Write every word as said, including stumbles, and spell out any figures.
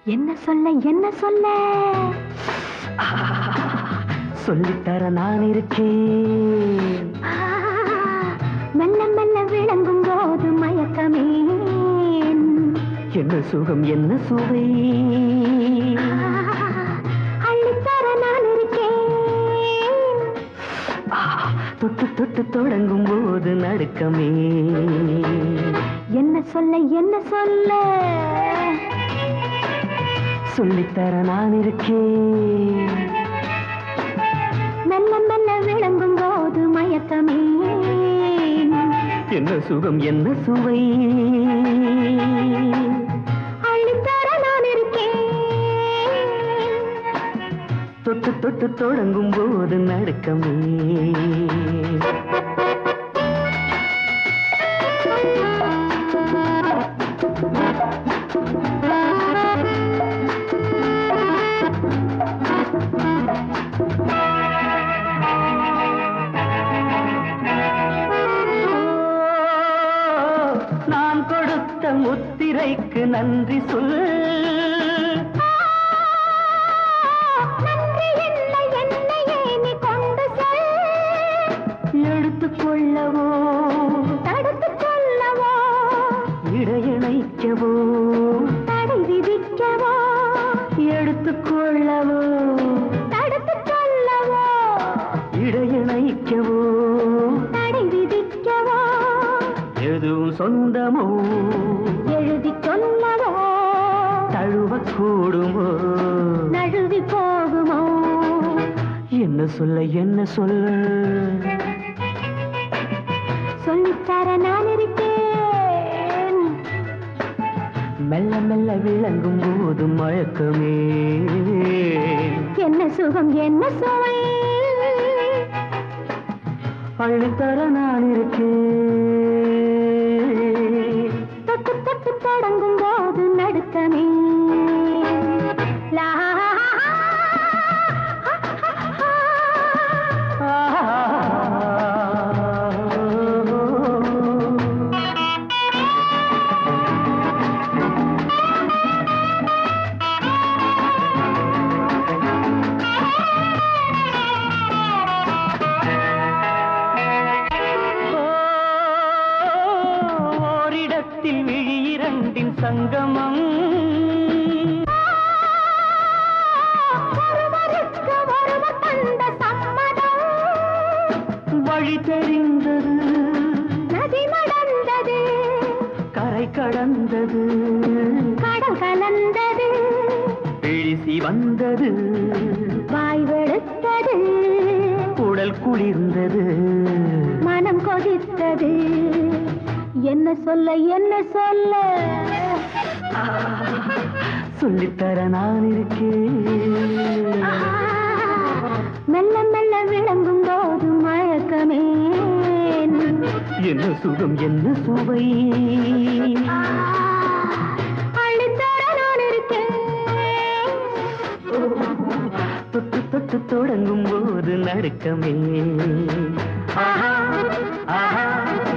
என்ன சொல்ல என்ன சொல்ல சொல்லித்தர நான் இருக்கேன். மெல்ல மெல்ல விளங்கும் போது மயக்கமே என்ன சுகம் என்ன சுவை அள்ளித்தர நான் இருக்கேன். தொட்டு தொட்டு தொடங்கும் போது நடுக்கமே என்ன சொல்ல என்ன சொல்ல சொல்லித்தர நான் இருக்கேன். மெல்ல மெல்ல விளங்கும் போது மயக்கமே என்ன சுகம் என்ன சுவை அள்ளித்தர நான் இருக்கேன். தொட்டு தொட்டு தொடங்கும் போது நடுக்கமே நான் கொடுத்த முத்திரைக்கு நன்றி சொல். நன்றி இல்லை என்னையே நீ கொண்டு செல். எடுத்துக்கொள்ளவோ தடுத்துக் கொள்ளவோ இடையணைக்கவோ தடை விதிக்கவோ எடுத்துக்கொள்ளவோ தடுத்துக் கொள்ளவோ இடையணைக்கவோ தடை விதிக்கவோ எதுவும் சொந்தமோ எழுதி சொல்லவோ தழுவக்கூடுமோ நழுவி போகுமோ என்ன சொல்ல என்ன சொல்ல சொல்லித்தர நான் இருக்கேன். மெல்ல மெல்ல விளங்கும் போது மயக்கமே என்ன சுகம் என்ன சுவை அள்ளித்தர நான் இருக்கேன். தொட்டு தொட்டு தொடங்கும் போது நடுக்கமே லா ஓரிடத்தில் விழியிரண்டின் சங்கமம் ஒருவருக்கு ஒருவர் தந்த சம்மதம் வழி தெரிந்தது நதி நடந்தது கரை கடந்தது கடல் கலந்தது விழிசி வந்தது வாய் வெளுத்தது உடல் குளிர்ந்தது மனம் கொதித்தது என்ன சொல்ல என்ன சொல்ல சொல்லித்தர நான் இருக்கேன். மெல்ல மெல்ல விளங்கும் போது மயக்கமே என்ன சுகம் என்ன சுவை அள்ளித்தர நான் இருக்கேன். தொட்டு தொட்டு தொடங்கும் போது நடுக்கமே ஆஹா ஆஹா